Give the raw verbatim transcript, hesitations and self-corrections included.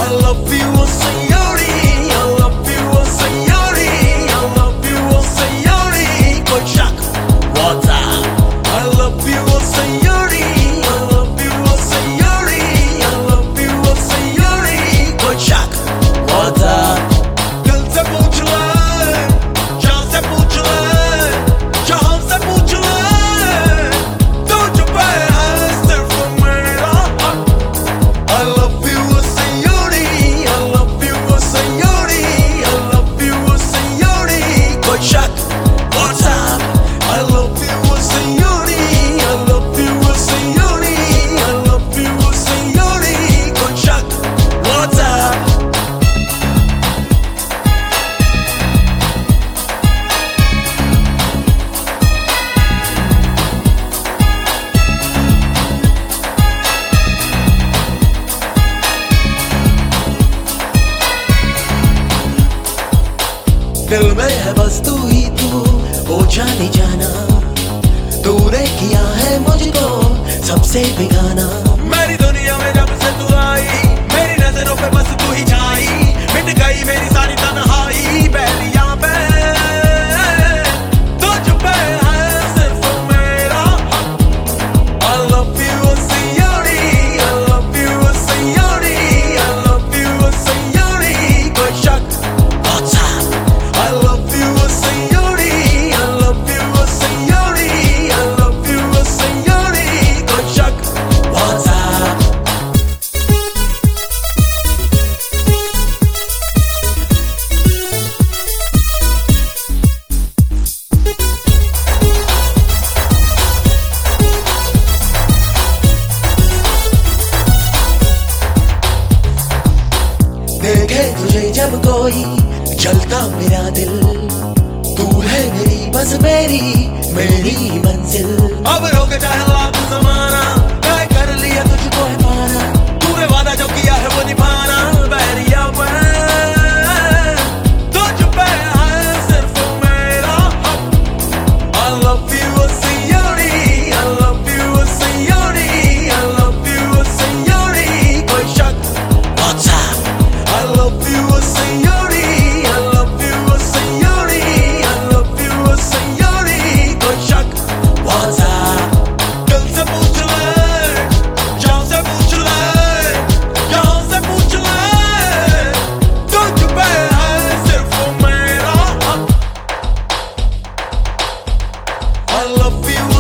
I love you, oh sayori, I love you, oh sayori, I love you, oh sayori. Koई शक what's up? I love you, oh sayori, I love you, oh sayori, I love you, oh sayori. Koई शक what's up? दिल से पूछ ले, जान से पूछ ले, जहां से पूछ ले, तुझ पे है सिर्फ मेरा हक। I love you, oh sayori, I love you, oh sayori, I love you, oh sayori. Koई शक what's up? I love you, oh sayori, I love you, oh sayori, I love you, oh sayori. Koई शक what's up? दिल में है बस तू ही तू, ओ जाने जाना, तूने किया है मुझको सबसे बेगाना। मेरी दुनिया में जब से तू आई, मेरी नजरों पे बस तू ही छाई, मिट गई मेरी सारी तन्हाई। पहलियां पे तुझ पे है सिर्फ मेरा हक। I love you, oh sayori, I love you, oh sayori, I love you, oh sayori. कोई शक what's up? I love you, oh sayori, I love you, oh sayori, I love you, oh sayori. Koई शक what's up? देखे तुझे जब कोई जलता मेरा दिल, तू है मेरी बस मेरी मेरी मंजिल। अब रोक चाहे लाख ज़माना, तय कर लिया तुझको है पाना, तूने वादा जो किया है वो निभाना। बहरिया मैं तुझ पे है सिर्फ मेरा हक। I love you, oh sayori, I love you, oh sayori, I love you, oh sayori. कोई शक what's up? I love you, oh sayori, I love you, oh sayori, I love you, oh sayori. Koई शक what's up? दिल से पूछ ले, जान से पूछ ले, जहां से पूछ ले, तुझ पे है सिर्फ मेरा हक। I love you,